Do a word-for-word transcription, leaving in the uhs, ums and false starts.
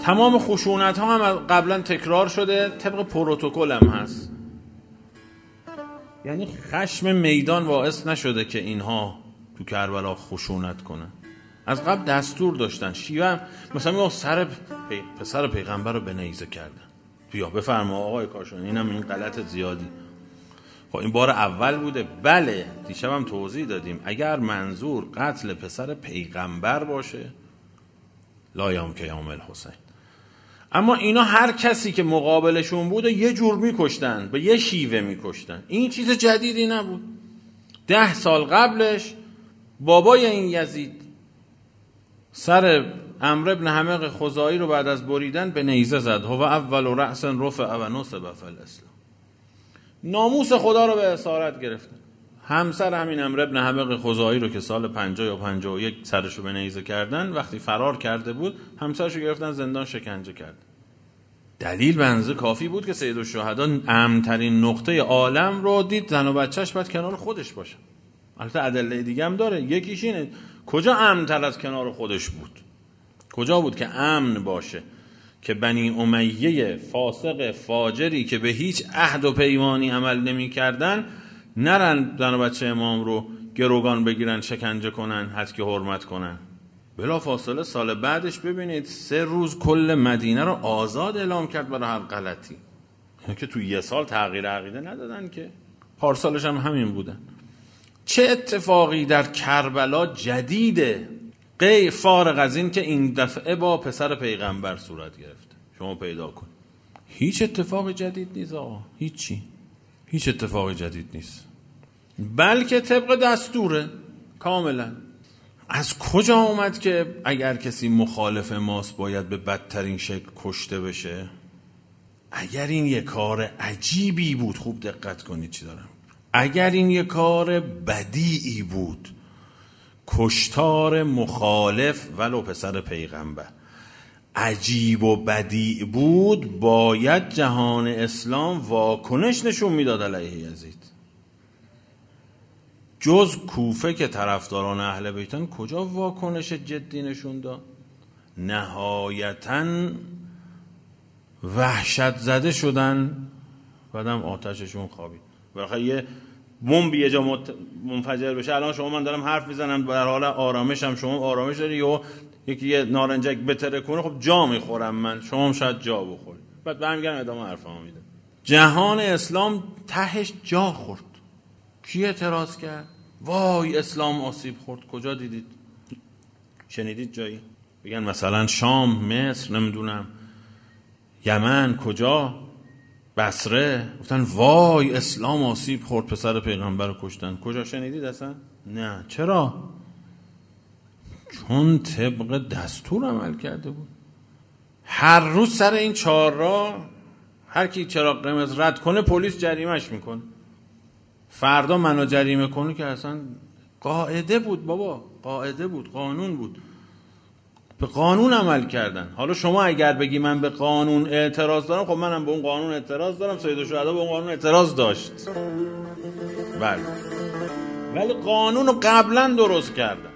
تمام خشونت ها هم قبلا تکرار شده، طبق پروتکل هم هست. یعنی خشم میدان باعث نشده که اینها تو کربلا خشونت کنن، از قبل دستور داشتن. شیعه مثلا میگه سر پی... پسر پیغمبر رو به نیزه کردن. بیا بفرما آقای کاشانی، اینم این غلط زیادی. خب این بار اول بوده. بله دیشبم توضیح دادیم اگر منظور قتل پسر پیغمبر باشه لا یام که یام الحسین، اما اینا هر کسی که مقابلشون بوده یه جور میکشتن، به یه شیوه میکشتن. این چیز جدیدی نبود. ده سال قبلش بابای این یزید سر عمرو ابن حمق خزاعی رو بعد از بریدن به نیزه زد. هو اول و رأس رفع و نصب فی الاسلام. ناموس خدا رو به اسارت گرفتن. همسر همین عمرو ابن حمق خزاعی رو که سال پنجاه یا پنجاه و یک سرش رو به نیزه کردن، وقتی فرار کرده بود همسرش رو گرفتن زندان شکنجه کرد. دلیل بنزه کافی بود که سید الشهدا امن‌ترین نقطه عالم رو دید زن و بچهش باید کنار خودش باشه. البته ادله دیگه هم داره. یکیش اینه کجا امن‌تر از کنار خودش بود؟ کجا بود که امن باشه که بنی امیه فاسق فاجری که به هیچ عهد و پیمانی عمل نمی کردن نرن زن و بچه امام رو گروگان بگیرن شکنجه کنن حد که حرمت کنن. بلا فاصله سال بعدش ببینید سه روز کل مدینه رو آزاد اعلام کرد برای هر غلطی. یعنی که تو یه سال تغییر عقیده ندادن که، پارسالش هم همین بودن. چه اتفاقی در کربلا جدیده غیر فارغ از این که این دفعه با پسر پیغمبر صورت گرفته؟ شما پیدا کن. هیچ اتفاق جدید نیست آقا، هیچی، هیچ اتفاق جدید نیست، بلکه طبق دستوره کاملا. از کجا اومد که اگر کسی مخالف ماست باید به بدترین شکل کشته بشه؟ اگر این یه کار عجیبی بود، خوب دقت کنید چی دارم، اگر این یه کار بدیعی بود، کشتار مخالف ولو پسر پیغمبر عجیب و بدیع بود، باید جهان اسلام واکنش نشون میداد علیه یزید. جز کوفه که طرفداران اهل بیتن کجا واکنش جدی نشون داد؟ نهایتاً وحشت زده شدن، بعدم آتششون خوابید. برای یه بمب یه جا منفجر بشه، الان شما من دارم حرف میزنم در حال آرامشم، شما آرامش داری، یا یکی یه نارنجک بتره کنه، خب جا میخورم من، شما هم شاید جا بخوری. بعد برمیگردم ادامه حرفمو میدم. جهان اسلام تهش جا خورد. کی اعتراض کرد؟ وای اسلام آسیب خورد. کجا دیدید؟ شنیدید جایی؟ بگن مثلا شام، مصر، نمیدونم یمن، کجا؟ بصره، گفتن وای اسلام آسیب خورد پسر پیغمبر رو کشتن. کجا شنیدید اصلا؟ نه. چرا؟ چون طبق دستور عمل کرده بود. هر روز سر این چهار راه هر کی چراغ قرمز رد کنه پلیس جریمهش میکنه. فردا منو جریمه کنه که اصلا قاعده بود بابا، قاعده بود، قانون بود، به قانون عمل کردن. حالا شما اگر بگی من به قانون اعتراض دارم، خب منم به اون قانون اعتراض دارم، سید الشهدا به اون قانون اعتراض داشت. بله، ولی قانون رو قبلا درست کردن.